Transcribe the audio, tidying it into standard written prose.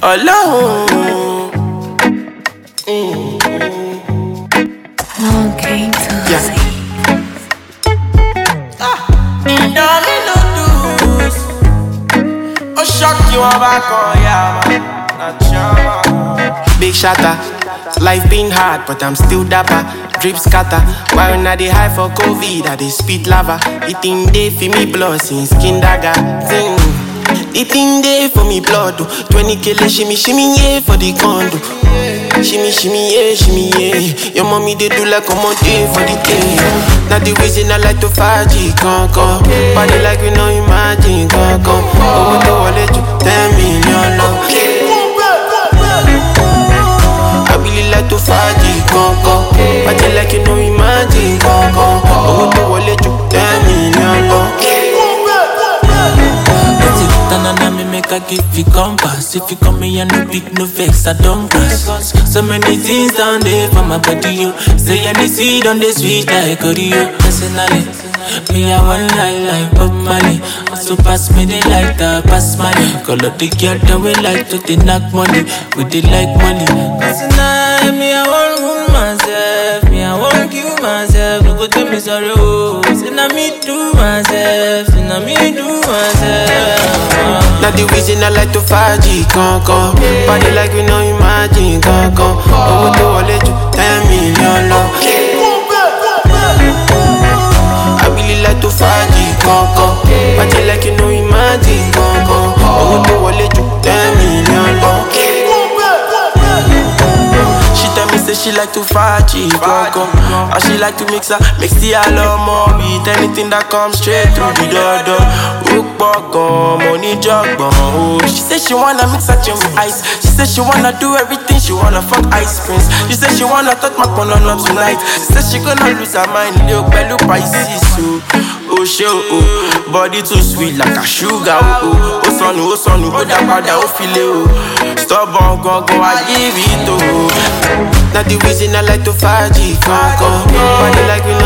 alone. Long came to see. Oh, shock you are back on, yeah, big shatter. Life been hard, but I'm still dapper. Drip scatter. While when I dey high for COVID, I dey spit lava. The thing dey for me blood since skin dagger. The thing dey for me blood. 20 kilo shimmy yeah for the condo. Shimmy yeah. Your mommy dey do like a monte for the day. Now the reason I like to 5G con. Body like we no imagine con. Oh, to wallet you 10 million love. I really like to 5G con. Body like you no imagine con. Oh, to wallet you 10 million love. Tanana me make a give you compass. If you come here no big no vex, I don't cross. So many things down there for my body, you say I need see on the sweet like audio. Personally, me I want like Bob Marley. So pass me the light, pass money. Call up the girl that we like to they knock money. We they like money. Cause tonight me I want wound myself. Me I want kill myself. No go tell me sorry, oh. Say na me do myself. Say na me do myself. Now the reason I like to 5G con. Body like we no imagine con. Oh, to wallet you 10 million love. I really like to 5G con. Body like you no imagine con. Oh, to wallet you 10 million love. She tell me say she like to 5G con. And she like to mix the alone with anything that comes straight through the door. Money jug oh. She said she wanna mix her gin with ice. She said she wanna do everything. She wanna fuck ice prince. She said she wanna touch my corner up tonight. She said she gonna lose her mind. Little belly Pisces oh shit oh. Body too sweet like a sugar oh. Oh son go da pada oh feel oh. Stubborn go I give it oh. Now the reason I like to 5G con. Body like we